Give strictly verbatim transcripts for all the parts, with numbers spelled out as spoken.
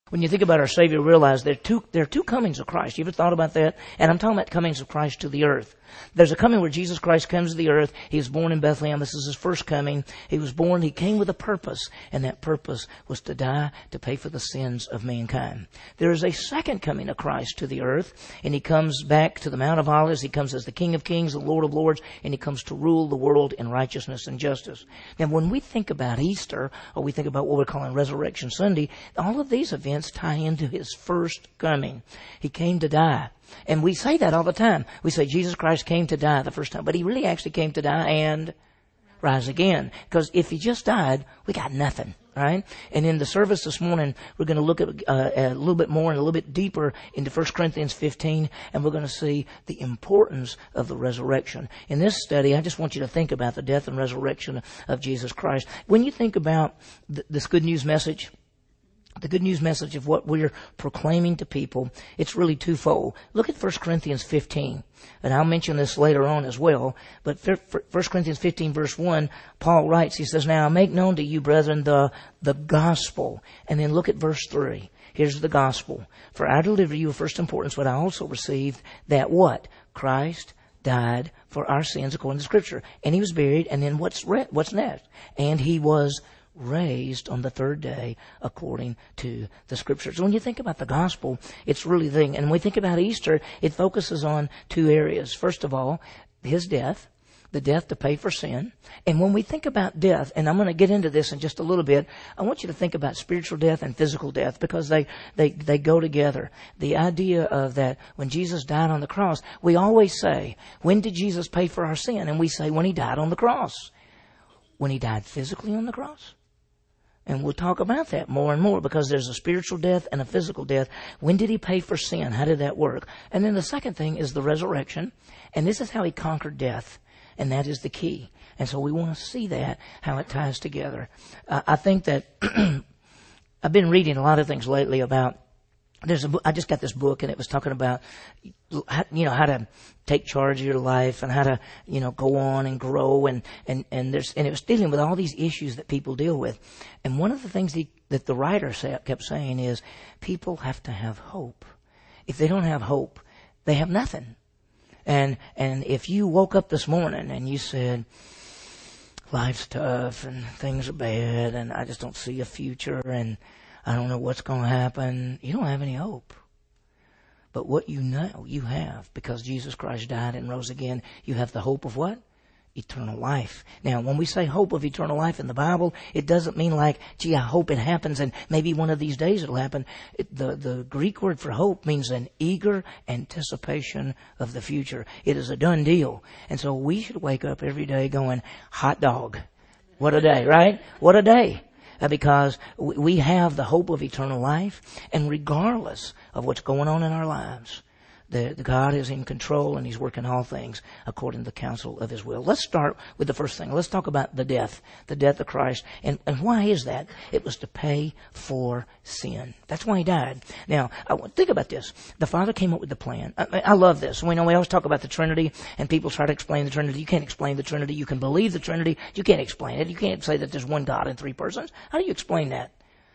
When you think about our Savior, realize there are two, there are two comings of Christ. You ever thought about that? And I'm talking about comings of Christ to the earth. There's a coming where Jesus Christ comes to the earth. He was born in Bethlehem. This is his first coming. He was born. He came with a purpose. And that purpose was to die to pay for the sins of mankind. There is a second coming of Christ to the earth. And he comes back to the Mount of Olives. He comes as the King of Kings, the Lord of Lords. And he comes to rule the world in righteousness and justice. Now, when we think about Easter, or we think about what we're calling Resurrection Sunday, all of these events tie into his first coming. He came to die. And we say that all the time. We say Jesus Christ came to die the first time. But he really actually came to die and rise again. Because if he just died, we got nothing. Right? And in the service this morning, we're going to look at uh, a little bit more and a little bit deeper into First Corinthians fifteen. And we're going to see the importance of the resurrection. In this study, I just want you to think about the death and resurrection of Jesus Christ. When you think about th- this good news message, the good news message of what we're proclaiming to people, it's really twofold. Look at First Corinthians fifteen. And I'll mention this later on as well. But First Corinthians fifteen verse one, Paul writes, he says, "Now I make known to you, brethren, the, the gospel." And then look at verse three. Here's the gospel. "For I deliver you of first importance what I also received, that" what? "Christ died for our sins according to Scripture. And he was buried." And then what's re- what's next? "And he was raised on the third day according to the Scriptures." So when you think about the gospel, it's really the thing. And when we think about Easter, it focuses on two areas. First of all, his death, the death to pay for sin. And when we think about death, and I'm going to get into this in just a little bit, I want you to think about spiritual death and physical death because they, they, they go together. The idea of that when Jesus died on the cross, we always say, when did Jesus pay for our sin? And we say, when he died on the cross. When he died physically on the cross? And we'll talk about that more and more because there's a spiritual death and a physical death. When did he pay for sin? How did that work? And then the second thing is the resurrection. And this is how he conquered death. And that is the key. And so we want to see that, how it ties together. Uh, I think that I've been reading a lot of things lately about There's a book, I just got this book and it was talking about, how, you know, how to take charge of your life and how to, you know, go on and grow and, and, and there's, and it was dealing with all these issues that people deal with. And one of the things he, that the writer say, kept saying is people have to have hope. If they don't have hope, they have nothing. And, and if you woke up this morning and you said, life's tough and things are bad and I just don't see a future and I don't know what's going to happen, you don't have any hope. But what you know you have, because Jesus Christ died and rose again, you have the hope of what? Eternal life. Now, when we say hope of eternal life in the Bible, it doesn't mean like, gee, I hope it happens and maybe one of these days it'll happen. It, the, the Greek word for hope means an eager anticipation of the future. It is a done deal. And so we should wake up every day going, hot dog. What a day, right? What a day. Because we have the hope of eternal life, and regardless of what's going on in our lives, the, the God is in control and he's working all things according to the counsel of his will. Let's start with the first thing. Let's talk about the death, the death of Christ. And, and why is that? It was to pay for sin. That's why he died. Now, I, think about this. The Father came up with the plan. I, I love this. We know we always talk about the Trinity, and people try to explain the Trinity. You can't explain the Trinity. You can believe the Trinity. You can't explain it. You can't say that there's one God in three persons. How do you explain that?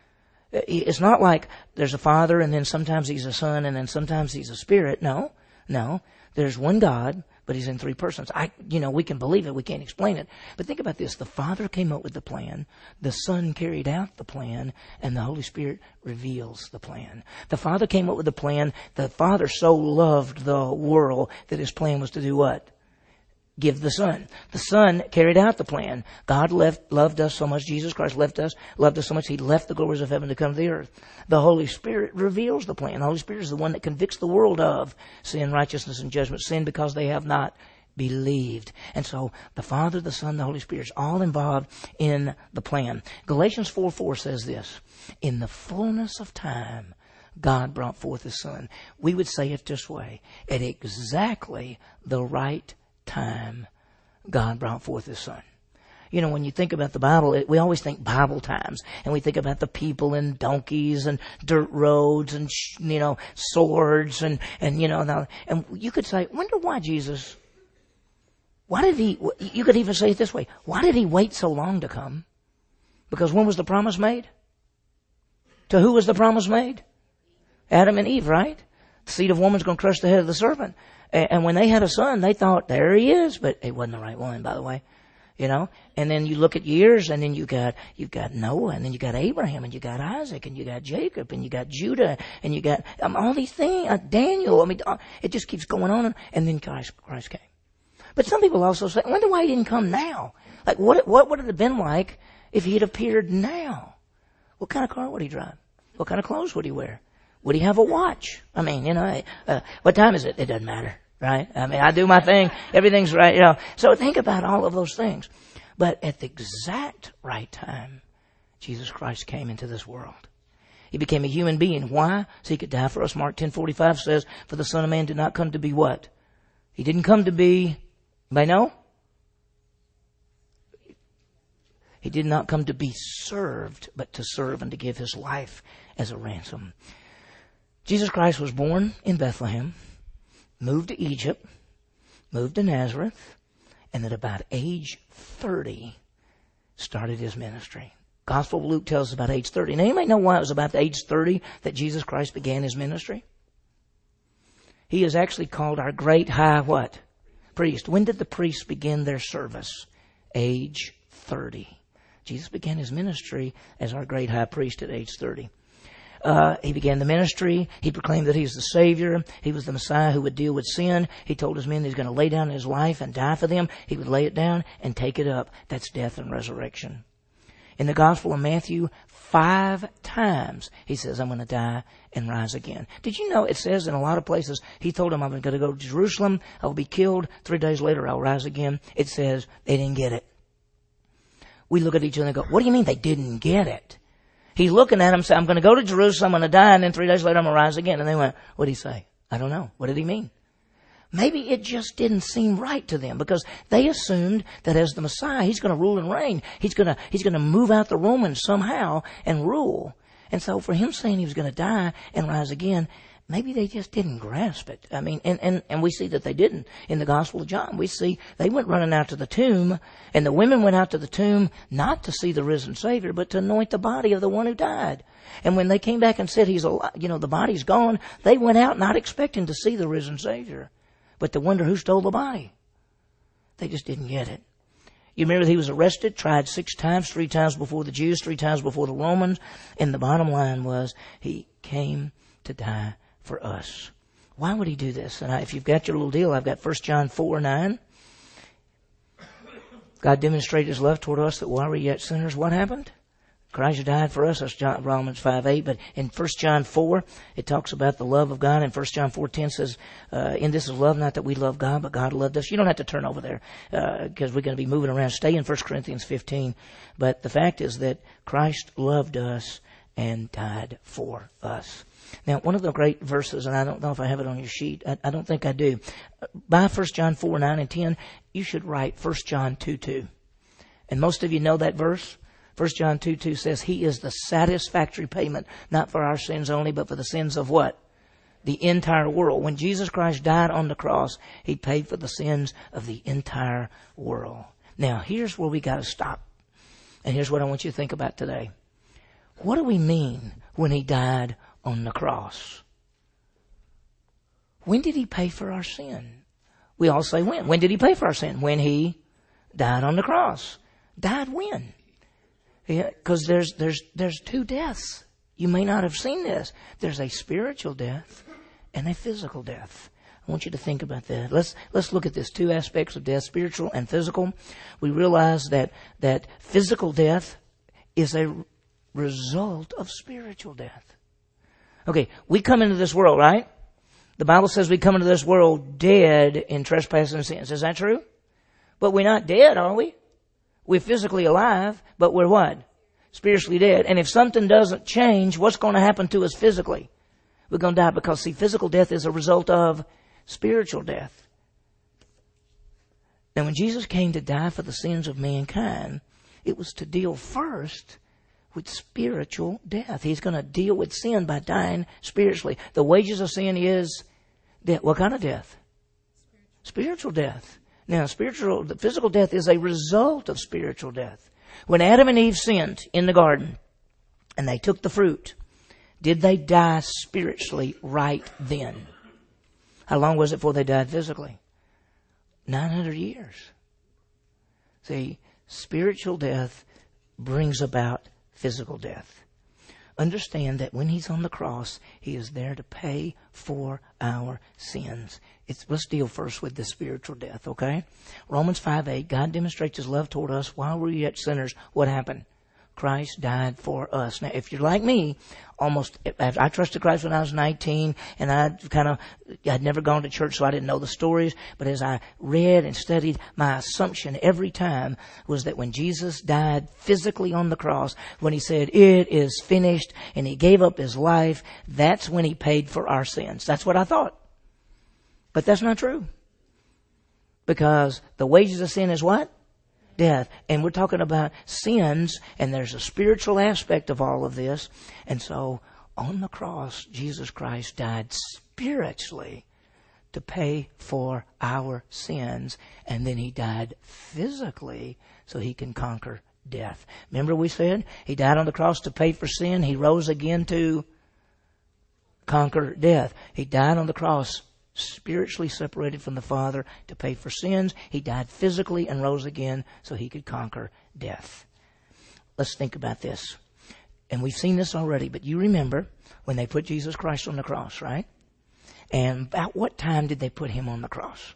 It's not like there's a Father and then sometimes he's a Son and then sometimes he's a Spirit. No, no. There's one God, but he's in three persons. I, you know, we can believe it. We can't explain it. But think about this. The Father came up with the plan. The Son carried out the plan. And the Holy Spirit reveals the plan. The Father came up with the plan. The Father so loved the world that his plan was to do what? Give the Son. The Son carried out the plan. God left, loved us so much. Jesus Christ left us, loved us so much. He left the glories of heaven to come to the earth. The Holy Spirit reveals the plan. The Holy Spirit is the one that convicts the world of sin, righteousness, and judgment. Sin because they have not believed. And so the Father, the Son, the Holy Spirit is all involved in the plan. Galatians four four says this, in the fullness of time, God brought forth his Son. We would say it this way, at exactly the right time, God brought forth his Son. You know, when you think about the Bible, it, we always think Bible times, and we think about the people and donkeys and dirt roads and, you know, swords and, and, you know, now, and you could say, wonder why Jesus, why did he, you could even say it this way, why did he wait so long to come? Because when was the promise made? To who was the promise made? Adam and Eve, right? The seed of woman's going to crush the head of the serpent. And when they had a son, they thought, there he is. But it wasn't the right one, by the way. You know? And then you look at years, and then you got, you got Noah, and then you got Abraham, and you got Isaac, and you got Jacob, and you got Judah, and you got um, all these things, uh, Daniel. I mean, uh, it just keeps going on. And then Christ, Christ came. But some people also say, I wonder why he didn't come now. Like, what, what would it have been like if he had appeared now? What kind of car would he drive? What kind of clothes would he wear? Would he have a watch? I mean, you know, uh, what time is it? It doesn't matter, right? I mean, I do my thing. Everything's right, you know. So think about all of those things. But at the exact right time, Jesus Christ came into this world. He became a human being. Why? So he could die for us. Mark ten forty-five says, for the Son of Man did not come to be what? He didn't come to be, anybody know? He did not come to be served, but to serve and to give his life as a ransom. Jesus Christ was born in Bethlehem, moved to Egypt, moved to Nazareth, and at about age thirty started his ministry. Gospel of Luke tells us about age thirty. Now, anybody know why it was about the age thirty that Jesus Christ began his ministry? He is actually called our great high what? Priest. When did the priests begin their service? Age thirty. Jesus began his ministry as our great high priest at age thirty. Uh, he began the ministry. He proclaimed that he was the Savior. He was the Messiah who would deal with sin. He told his men that he was going to lay down his life and die for them. He would lay it down and take it up. That's death and resurrection. In the Gospel of Matthew, five times he says, I'm going to die and rise again. Did you know it says in a lot of places, he told them, I'm going to go to Jerusalem. I will be killed. Three days later, I'll rise again. It says they didn't get it. We look at each other and go, what do you mean they didn't get it? He's looking at them and saying, I'm going to go to Jerusalem, I'm going to die, and then three days later I'm going to rise again. And they went, what did he say? I don't know. What did he mean? Maybe it just didn't seem right to them because they assumed that as the Messiah, he's going to rule and reign. He's going to, he's going to move out the Romans somehow and rule. And so for him saying he was going to die and rise again, maybe they just didn't grasp it. I mean, and, and, and we see that they didn't. In the Gospel of John, we see they went running out to the tomb, and the women went out to the tomb not to see the risen Savior, but to anoint the body of the one who died. And when they came back and said he's alive, you know, the body's gone, they went out not expecting to see the risen Savior, but to wonder who stole the body. They just didn't get it. You remember he was arrested, tried six times, three times before the Jews, three times before the Romans, and the bottom line was he came to die for us. Why would he do this? And I, if you've got your little deal, I've got First John four nine. God demonstrated his love toward us that while we were yet sinners, what happened? Christ died for us. That's John, Romans five eight. But in First John four, it talks about the love of God. And First John four ten says, uh, in this is love, not that we love God, but God loved us. You don't have to turn over there because uh, we're going to be moving around. Stay in First Corinthians fifteen. But the fact is that Christ loved us and died for us. Now, one of the great verses, and I don't know if I have it on your sheet. I, I don't think I do. By First John four nine and ten, you should write First John two two. And most of you know that verse. First John two two says, he is the satisfactory payment, not for our sins only, but for the sins of what? The entire world. When Jesus Christ died on the cross, he paid for the sins of the entire world. Now, here's where we got to stop. And here's what I want you to think about today. What do we mean when he died on the cross? When did he pay for our sin? We all say when. When did he pay for our sin? When he died on the cross. Died when? Because yeah, there's there's there's two deaths. You may not have seen this. There's a spiritual death and a physical death. I want you to think about that. Let's let's look at this. Two aspects of death, spiritual and physical. We realize that that physical death is a result of spiritual death. Okay, we come into this world, right? The Bible says we come into this world dead in trespasses and sins. Is that true? But we're not dead, are we? We're physically alive, but we're what? Spiritually dead. And if something doesn't change, what's going to happen to us physically? We're going to die because, see, physical death is a result of spiritual death. Now, when Jesus came to die for the sins of mankind, it was to deal first with spiritual death. He's going to deal with sin by dying spiritually. The wages of sin is death. What kind of death? Spiritual death. Now, spiritual, the physical death is a result of spiritual death. When Adam and Eve sinned in the garden and they took the fruit, Did they die spiritually right then? How long was it before they died physically? nine hundred years. See, spiritual death brings about physical death. Understand that when He's on the cross, He is there to pay for our sins. It's, let's deal first with the spiritual death, okay? Romans five eight, God demonstrates His love toward us while we were yet sinners. What happened? Christ died for us. Now, if you're like me, almost, I trusted Christ when I was nineteen, and I kind of, I'd never gone to church, so I didn't know the stories. But as I read and studied, my assumption every time was that when Jesus died physically on the cross, when He said, "It is finished," and He gave up His life, that's when He paid for our sins. That's what I thought. But that's not true. Because the wages of sin is what? Death. And we're talking about sins, and there's a spiritual aspect of all of this. And so on the cross, Jesus Christ died spiritually to pay for our sins, and then He died physically so He can conquer death. Remember we said He died on the cross to pay for sin. He rose again to conquer death. He died on the cross spiritually separated from the Father to pay for sins. He died physically and rose again so He could conquer death. Let's think about this. And we've seen this already, but you remember when they put Jesus Christ on the cross, right? And about what time did they put Him on the cross?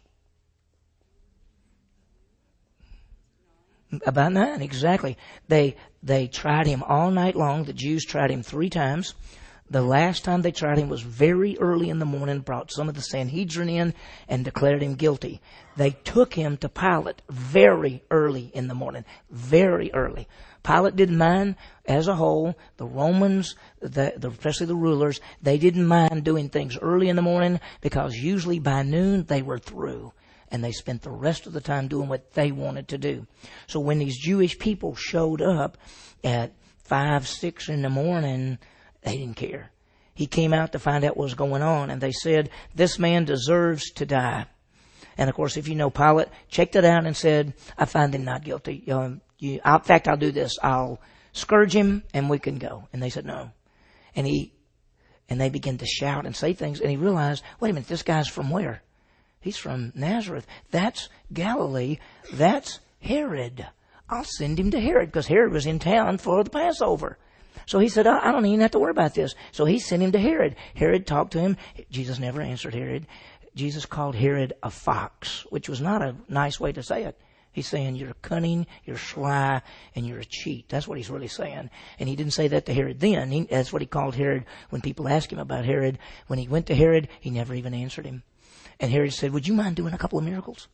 About nine, exactly. They, they tried Him all night long. The Jews tried Him three times. The last time they tried Him was very early in the morning, brought some of the Sanhedrin in and declared Him guilty. They took Him to Pilate very early in the morning, very early. Pilate didn't mind as a whole. The Romans, the, the, especially the rulers, they didn't mind doing things early in the morning because usually by noon they were through. And they spent the rest of the time doing what they wanted to do. So when these Jewish people showed up at five, six in the morning, they didn't care. He came out to find out what was going on, and they said, "This man deserves to die." And of course, if you know Pilate, checked it out and said, "I find him not guilty. Um, you, in fact, I'll do this. I'll scourge him, and we can go." And they said, "No." And he, and they began to shout and say things, and he realized, wait a minute, this guy's from where? He's from Nazareth. That's Galilee. That's Herod. I'll send him to Herod, because Herod was in town for the Passover. So he said, I don't even have to worry about this. So he sent him to Herod. Herod talked to him. Jesus never answered Herod. Jesus called Herod a fox, which was not a nice way to say it. He's saying you're cunning, you're sly, and you're a cheat. That's what he's really saying. And he didn't say that to Herod then. He, that's what he called Herod when people asked him about Herod. When he went to Herod, he never even answered him. And Herod said, "Would you mind doing a couple of miracles?"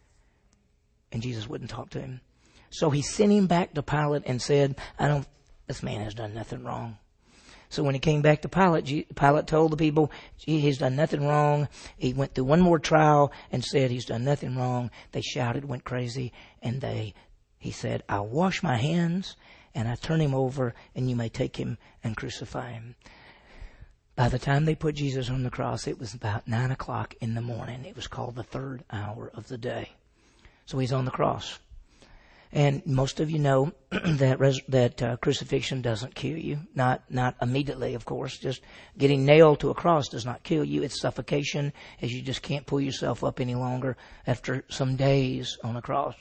And Jesus wouldn't talk to him. So he sent him back to Pilate and said, I don't, this man has done nothing wrong. So when he came back to Pilate, Pilate told the people, he's done nothing wrong. He went through one more trial and said he's done nothing wrong. They shouted, went crazy, and they, he said, I'll wash my hands and I turn him over, and you may take him and crucify him. By the time they put Jesus on the cross, it was about nine o'clock in the morning. It was called the third hour of the day. So he's on the cross. And most of you know that res- that uh, crucifixion doesn't kill you. Not not immediately, of course. Just getting nailed to a cross does not kill you. It's suffocation, as you just can't pull yourself up any longer after some days on a cross.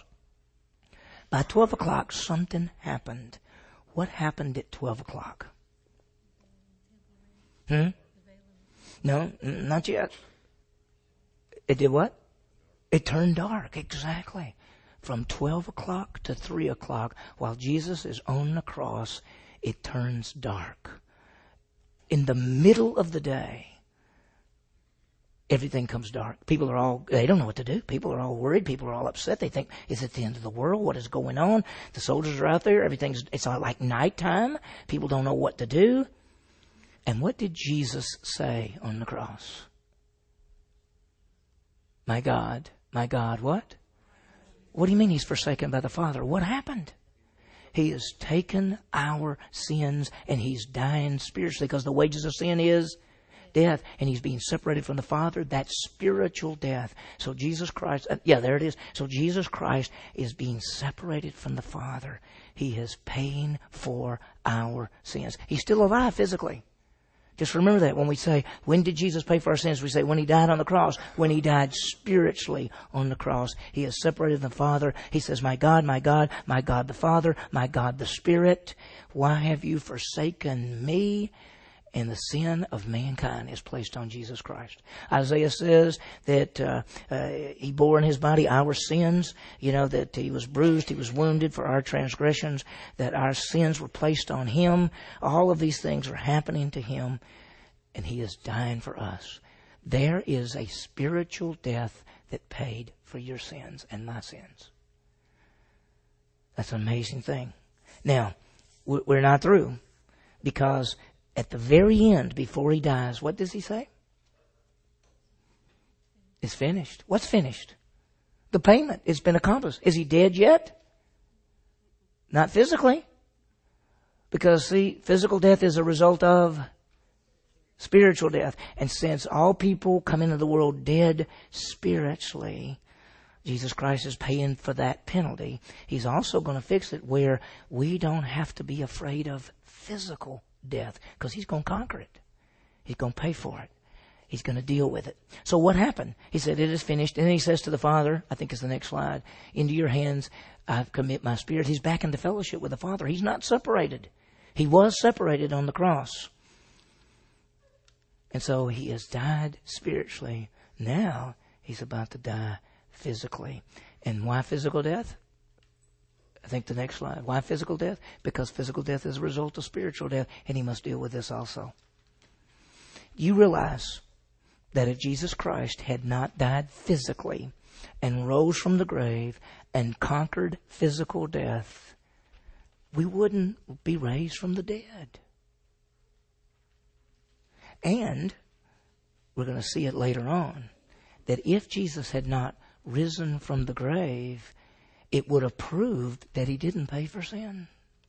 By twelve o'clock, something happened. What happened at twelve o'clock? Hmm? No, not yet. It did what? It turned dark, exactly. From twelve o'clock to three o'clock, while Jesus is on the cross, it turns dark. In the middle of the day, everything comes dark. People are all, they don't know what to do. People are all worried. People are all upset. They think, is it the end of the world? What is going on? The soldiers are out there. Everything's, it's like nighttime. People don't know what to do. And what did Jesus say on the cross? My God, my God, what? What do you mean he's forsaken by the Father? What happened? He has taken our sins and he's dying spiritually, because the wages of sin is death, and he's being separated from the Father. That's spiritual death. So Jesus Christ, uh, yeah, there it is. So Jesus Christ is being separated from the Father. He is paying for our sins. He's still alive physically. Just remember that when we say, when did Jesus pay for our sins? We say, when He died on the cross. When He died spiritually on the cross. He has separated the Father. He says, my God, my God, my God the Father, my God the Spirit, why have you forsaken me? And the sin of mankind is placed on Jesus Christ. Isaiah says that uh, uh, He bore in His body our sins, you know, that He was bruised, He was wounded for our transgressions, that our sins were placed on Him. All of these things are happening to Him, and He is dying for us. There is a spiritual death that paid for your sins and my sins. That's an amazing thing. Now, we're not through, because at the very end, before He dies, what does He say? It's finished. What's finished? The payment. It's been accomplished. Is He dead yet? Not physically. Because, see, physical death is a result of spiritual death. And since all people come into the world dead spiritually, Jesus Christ is paying for that penalty. He's also going to fix it where we don't have to be afraid of physical death, because He's going to conquer it. He's going to pay for it. He's going to deal with it. So what happened? He said, it is finished. And then He says to the Father, I think it's the next slide, into your hands I commit my spirit. He's back into fellowship with the Father. He's not separated. He was separated on the cross. And so He has died spiritually. Now He's about to die physically. And why physical death? I think the next slide. Why physical death? Because physical death is a result of spiritual death, and He must deal with this also. You realize that if Jesus Christ had not died physically and rose from the grave and conquered physical death, we wouldn't be raised from the dead. And we're going to see it later on, that if Jesus had not risen from the grave, it would have proved that He didn't pay for sin.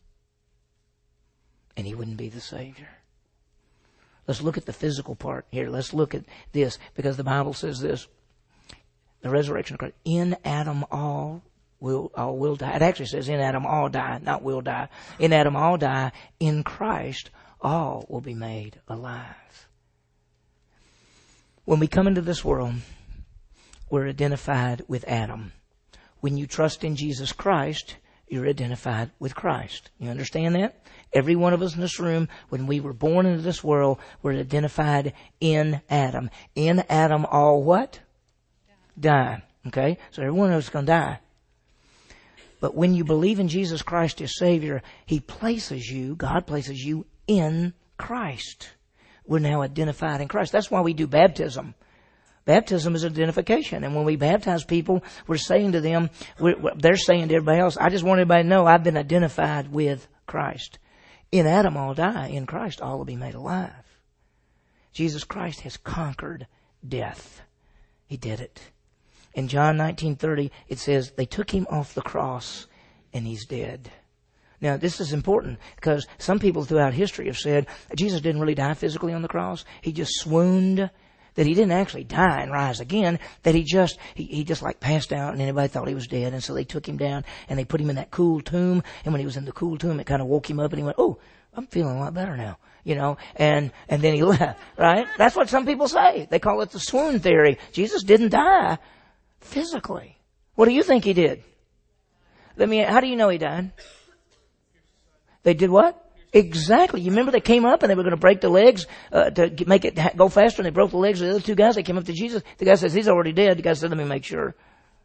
And He wouldn't be the Savior. Let's look at the physical part here. Let's look at this, because the Bible says this. The resurrection of Christ. In Adam all will, all will die. It actually says in Adam all die, not will die. In Adam all die. In Christ all will be made alive. When we come into this world, we're identified with Adam. When you trust in Jesus Christ, you're identified with Christ. You understand that? Every one of us in this room, when we were born into this world, we're identified in Adam. In Adam, all what? Die. Okay? So every one of us is going to die. But when you believe in Jesus Christ as Savior, He places you, God places you in Christ. We're now identified in Christ. That's why we do baptism. Baptism is identification. And when we baptize people, we're saying to them, we're, they're saying to everybody else, I just want everybody to know I've been identified with Christ. In Adam all die. In Christ all will be made alive. Jesus Christ has conquered death. He did it. In John nineteen thirty, it says, they took Him off the cross and He's dead. Now, this is important because some people throughout history have said Jesus didn't really die physically on the cross. He just swooned. That He didn't actually die and rise again, that he just, he, he just like passed out and everybody thought He was dead. And so they took Him down and they put Him in that cool tomb. And when He was in the cool tomb, it kind of woke Him up and He went, oh, I'm feeling a lot better now, you know, and, and then He left, right? That's what some people say. They call it the swoon theory. Jesus didn't die physically. What do you think He did? Let me, how do you know He died? They did what? Exactly. You remember they came up and they were going to break the legs uh, to make it go faster, and they broke the legs of the other two guys. They came up to Jesus. The guy says, He's already dead. The guy said, let me make sure.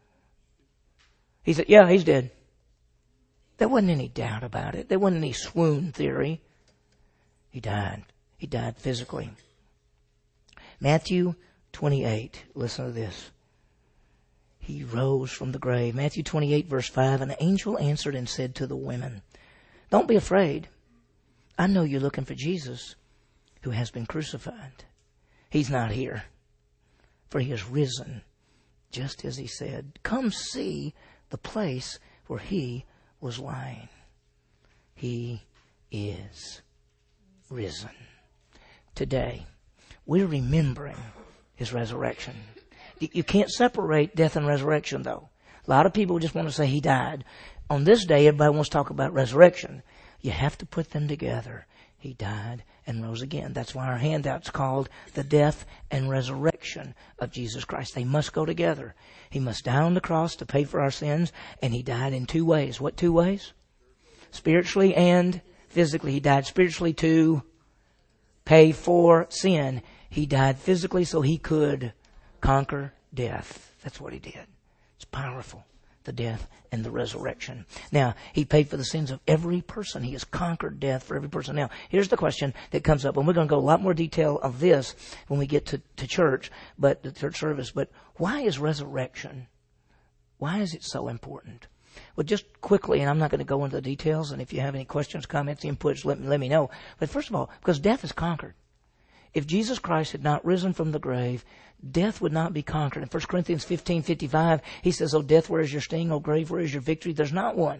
He said, yeah, He's dead. There wasn't any doubt about it. There wasn't any swoon theory. He died. He died physically. Matthew twenty-eight. Listen to this. He rose from the grave. Matthew twenty-eight verse five. And the angel answered and said to the women, don't be afraid. I know you're looking for Jesus who has been crucified. He's not here, for He has risen, just as He said. Come see the place where He was lying. He is risen. Today, we're remembering His resurrection. You can't separate death and resurrection, though. A lot of people just want to say He died. On this day, everybody wants to talk about resurrection. You have to put them together. He died and rose again. That's why our handout's called the death and resurrection of Jesus Christ. They must go together. He must die on the cross to pay for our sins, and He died in two ways. What two ways? Spiritually and physically. He died spiritually to pay for sin. He died physically so He could conquer death. That's what He did. It's powerful. The death and the resurrection. Now, He paid for the sins of every person. He has conquered death for every person. Now, here's the question that comes up, and we're going to go a lot more detail of this when we get to, to church, but the church service. But why is resurrection? Why is it so important? Well, just quickly, and I'm not going to go into the details, and if you have any questions, comments, inputs, let me, let me know. But first of all, because death is conquered. If Jesus Christ had not risen from the grave, death would not be conquered. In First Corinthians fifteen fifty-five, he says, "O death, where is your sting? O grave, where is your victory?" There's not one.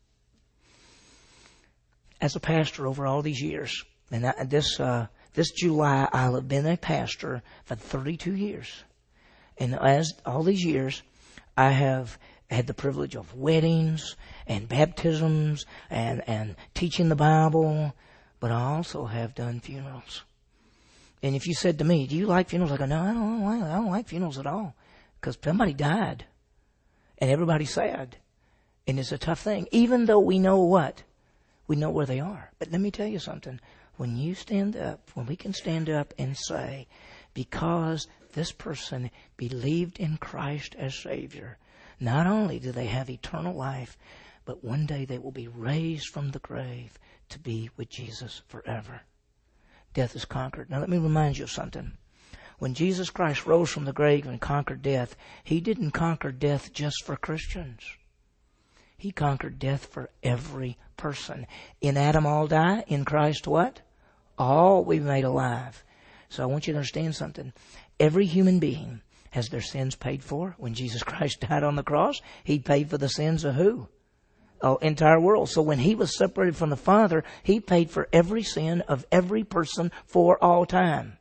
As a pastor over all these years, and I, this uh, this July, I'll have been a pastor for thirty-two years. And as all these years, I have had the privilege of weddings and baptisms and, and teaching the Bible, but I also have done funerals. And if you said to me, "Do you like funerals?" I go, "No, I don't like, I don't like funerals at all." Because somebody died. And everybody's sad. And it's a tough thing. Even though we know what? We know where they are. But let me tell you something. When you stand up, when we can stand up and say, because this person believed in Christ as Savior, not only do they have eternal life, but one day they will be raised from the grave to be with Jesus forever. Death is conquered. Now let me remind you of something. When Jesus Christ rose from the grave and conquered death, He didn't conquer death just for Christians. He conquered death for every person. In Adam all die, in Christ what? All we made alive. So I want you to understand something. Every human being has their sins paid for. When Jesus Christ died on the cross, He paid for the sins of who? Oh, entire world. So when He was separated from the Father, He paid for every sin of every person for all time.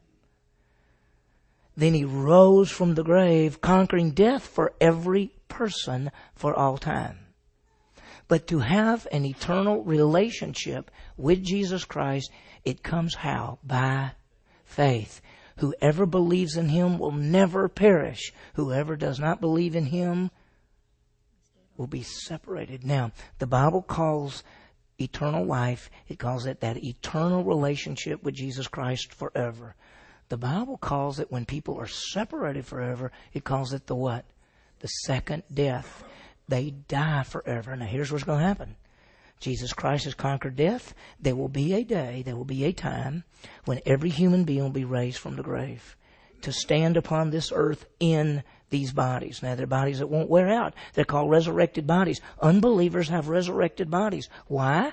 Then He rose from the grave, conquering death for every person for all time. But to have an eternal relationship with Jesus Christ, it comes how? By faith. Whoever believes in Him will never perish. Whoever does not believe in Him will be separated. Now, the Bible calls eternal life, it calls it that eternal relationship with Jesus Christ forever. The Bible calls it, when people are separated forever, it calls it the what? The second death. They die forever. Now, here's what's going to happen. Jesus Christ has conquered death. There will be a day, there will be a time when every human being will be raised from the grave to stand upon this earth in these bodies. Now, they're bodies that won't wear out. They're called resurrected bodies. Unbelievers have resurrected bodies. Why?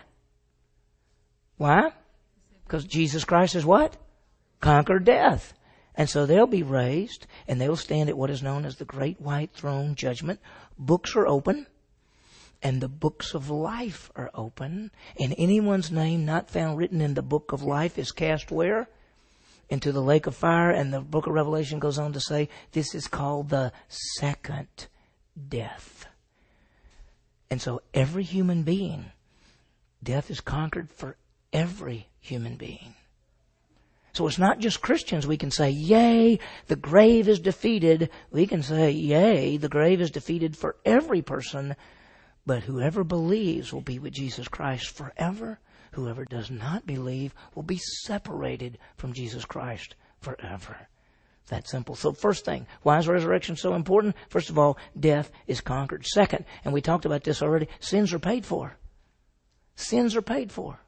Why? Because Jesus Christ has what? Conquered death. And so they'll be raised, and they'll stand at what is known as the Great White Throne Judgment. Books are open, and the books of life are open, and anyone's name not found written in the book of life is cast where? Into the lake of fire. And the book of Revelation goes on to say this is called the second death. And so every human being, death is conquered for every human being. So it's not just Christians. We can say, yay, the grave is defeated. We can say, yay, the grave is defeated for every person. But whoever believes will be with Jesus Christ forever. Whoever does not believe will be separated from Jesus Christ forever. That simple. So first thing, why is resurrection so important? First of all, death is conquered. Second, and we talked about this already, sins are paid for. Sins are paid for.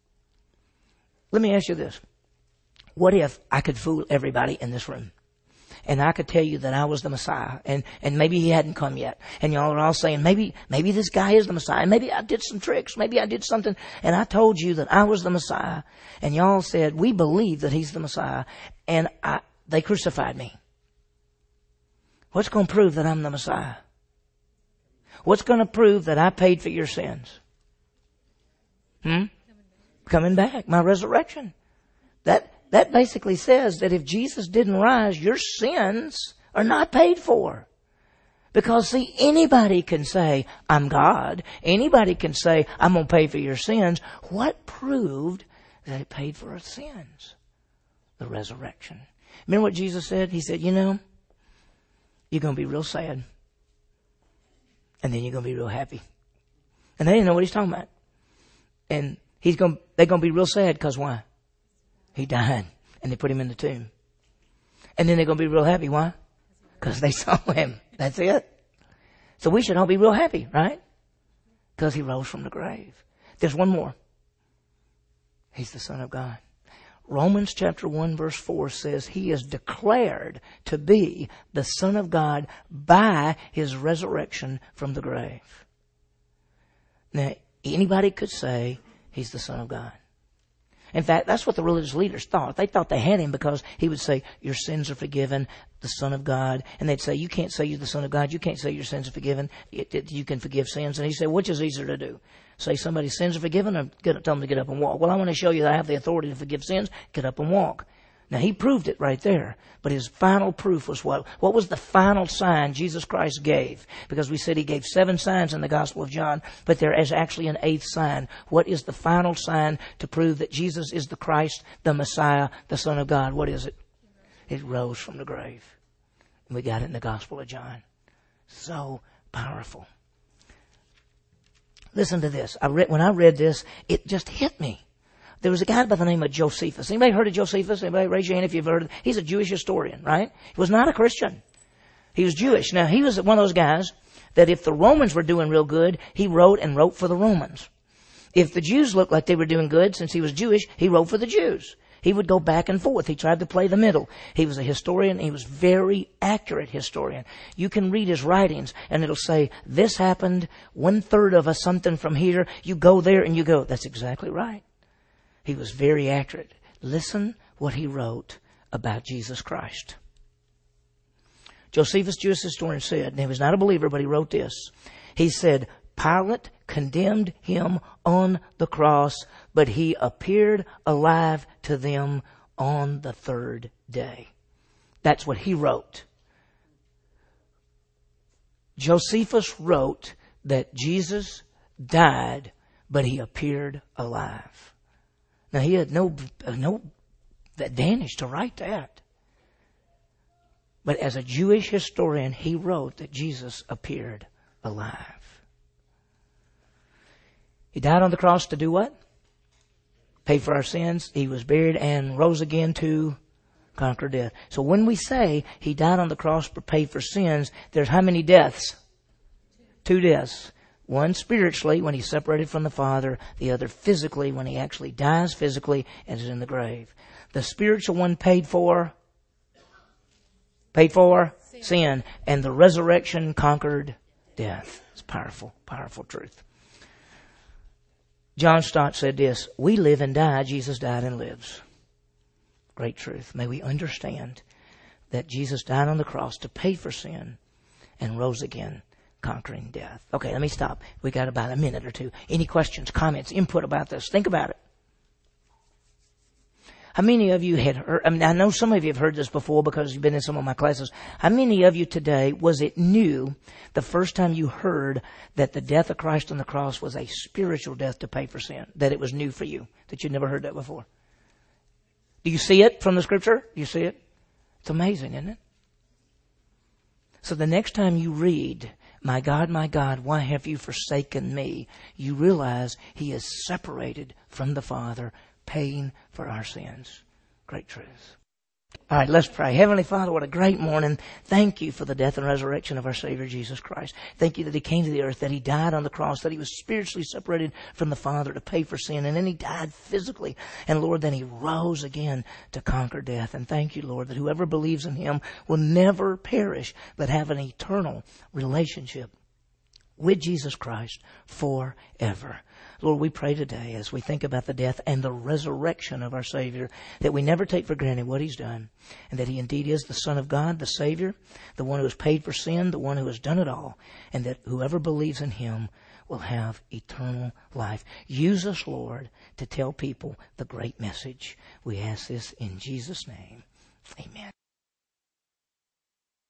Let me ask you this. What if I could fool everybody in this room? And I could tell you that I was the Messiah, and, and maybe He hadn't come yet. And y'all are all saying, maybe, maybe this guy is the Messiah. Maybe I did some tricks. Maybe I did something. And I told you that I was the Messiah. And y'all said, we believe that He's the Messiah. And I, they crucified me. What's going to prove that I'm the Messiah? What's going to prove that I paid for your sins? Hmm? Coming back. My resurrection. That, That basically says that if Jesus didn't rise, your sins are not paid for. Because, see, anybody can say, I'm God. Anybody can say, I'm going to pay for your sins. What proved that it paid for our sins. The resurrection. Remember what Jesus said? He said, you know, you're going to be real sad. And then you're going to be real happy. And they didn't know what he's talking about. And he's going, they're going to be real sad because why? He died. And they put him in the tomb. And then they're going to be real happy. Why? Because they saw him. That's it. So we should all be real happy, right? Because he rose from the grave. There's one more. He's the Son of God. Romans chapter one verse four says he is declared to be the Son of God by his resurrection from the grave. Now, anybody could say he's the Son of God. In fact, that's what the religious leaders thought. They thought they had him because he would say, your sins are forgiven, the Son of God. And they'd say, you can't say you're the Son of God. You can't say your sins are forgiven. It, it, you can forgive sins. And he'd say, which is easier to do? Say somebody's sins are forgiven or get, tell them to get up and walk? Well, I want to show you that I have the authority to forgive sins. Get up and walk. Now, he proved it right there. But his final proof was what? What was the final sign Jesus Christ gave? Because we said he gave seven signs in the Gospel of John, but there is actually an eighth sign. What is the final sign to prove that Jesus is the Christ, the Messiah, the Son of God? What is it? It rose from the grave. And we got it in the Gospel of John. So powerful. Listen to this. I read, when I read this, it just hit me. There was a guy by the name of Josephus. Anybody heard of Josephus? Anybody raise your hand if you've heard of him? He's a Jewish historian, right? He was not a Christian. He was Jewish. Now, he was one of those guys that if the Romans were doing real good, he wrote and wrote for the Romans. If the Jews looked like they were doing good, since he was Jewish, he wrote for the Jews. He would go back and forth. He tried to play the middle. He was a historian. He was a very accurate historian. You can read his writings and it'll say, this happened, one third of a something from here. You go there and you go, that's exactly right. He was very accurate. Listen what he wrote about Jesus Christ. Josephus, Jewish historian, said, and he was not a believer, but he wrote this. He said, Pilate condemned him on the cross, but he appeared alive to them on the third day. That's what he wrote. Josephus wrote that Jesus died, but he appeared alive. Now, he had no, no advantage to write that. But as a Jewish historian, he wrote that Jesus appeared alive. He died on the cross to do what? Pay for our sins. He was buried and rose again to conquer death. So when we say he died on the cross to pay for sins, there's how many deaths? Two deaths. One spiritually when he's separated from the Father. The other physically when he actually dies physically and is in the grave. The spiritual one paid for? Paid for? Sin. Sin. And the resurrection conquered death. It's powerful, powerful truth. John Stott said this, we live and die, Jesus died and lives. Great truth. May we understand that Jesus died on the cross to pay for sin and rose again, conquering death. Okay, let me stop. We got about a minute or two. Any questions, comments, input about this? Think about it. How many of you had heard, I mean, I know some of you have heard this before because you've been in some of my classes. How many of you today, was it new the first time you heard that the death of Christ on the cross was a spiritual death to pay for sin? That it was new for you? That you'd never heard that before? Do you see it from the scripture? Do you see it? It's amazing, isn't it? So the next time you read, my God, my God, why have you forsaken me? You realize he is separated from the Father, paying for our sins. Great truth. All right, let's pray. Heavenly Father, what a great morning. Thank you for the death and resurrection of our Savior, Jesus Christ. Thank you that he came to the earth, that he died on the cross, that he was spiritually separated from the Father to pay for sin, and then he died physically. And Lord, then he rose again to conquer death. And thank you, Lord, that whoever believes in him will never perish, but have an eternal relationship with Jesus Christ forever. Lord, we pray today as we think about the death and the resurrection of our Savior, that we never take for granted what he's done, and that he indeed is the Son of God, the Savior, the one who has paid for sin, the one who has done it all, and that whoever believes in him will have eternal life. Use us, Lord, to tell people the great message. We ask this in Jesus' name. Amen.